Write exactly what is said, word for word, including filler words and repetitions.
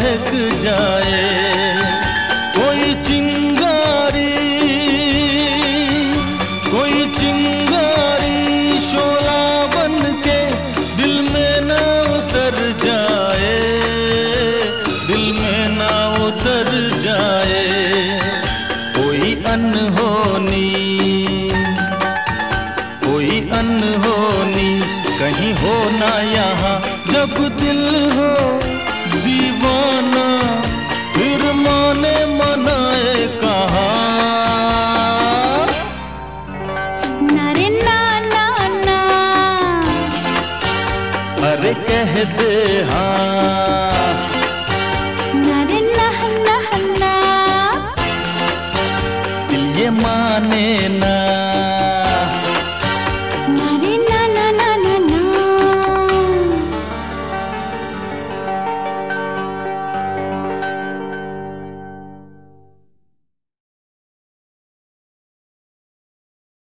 बहक जाए। कोई चिंगारी कोई चिंगारी शोला बन के दिल में ना उतर जाए, दिल में ना उतर जाए। कोई अनहोनी कोई अनहोनी कहीं हो ना यहाँ, जब दिल हो दीवाना फिर माने मनाए कहाँ। ना रे ना ना ना, अरे कह दे हाँ। ना रे ना ना ना, दिल ये माने ना।